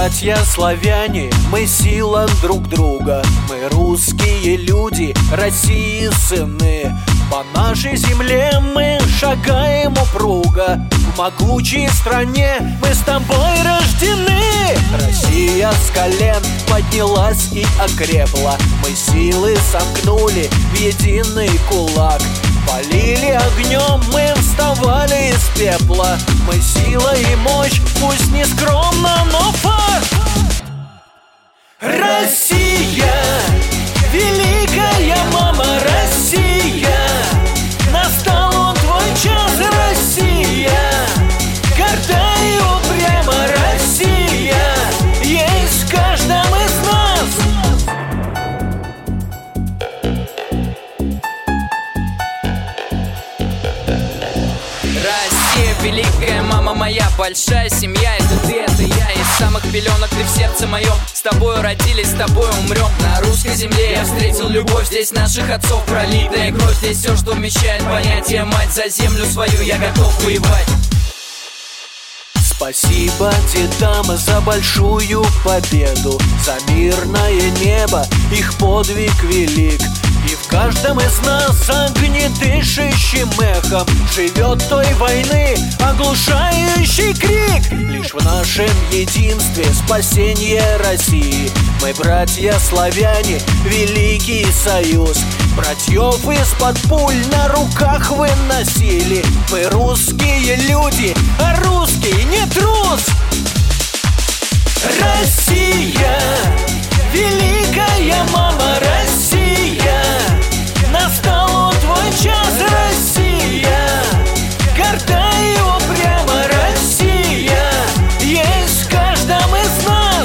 братья славяне, мы сила друг друга. Мы русские люди, России сыны. По нашей земле мы шагаем упруго. В могучей стране мы с тобой рождены. Россия с колен поднялась и окрепла. Мы силы сомкнули в единый кулак. Полили огнем, мы вставали из пепла. Мы сила и мощь, пусть не скромно, но факт. Россия, великая мама Россия, настал он твой час, Россия. Горда и упряма Россия есть в каждом из нас. Россия, великая мама моя, большая семья, это ты, это я. Из самых пеленок ты в сердце моем, с тобою родились, с тобой умрем. На русской земле я встретил любовь, здесь наших отцов пролитая кровь. Здесь все, что вмещает понятие мать, за землю свою я готов воевать. Спасибо дедам за большую победу, за мирное небо, их подвиг велик. И в каждом из нас огнедышащим эхом живет той войны оглушающий крик. Лишь в нашем единстве спасение России. Мы братья славяне, великий союз. Братьев из-под пуль на руках выносили. Мы русские люди, а русский не трус. Россия, великая мама Россия, настал он твой час, Россия. Горда и упряма Россия есть в каждом из нас.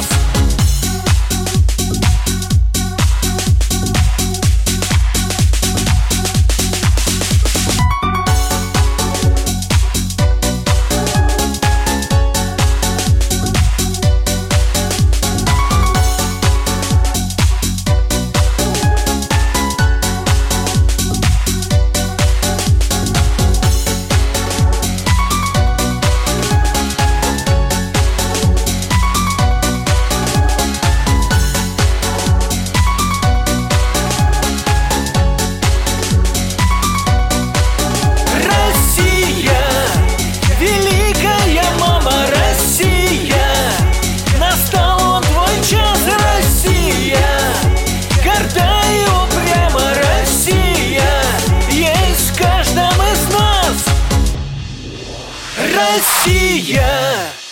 Россия!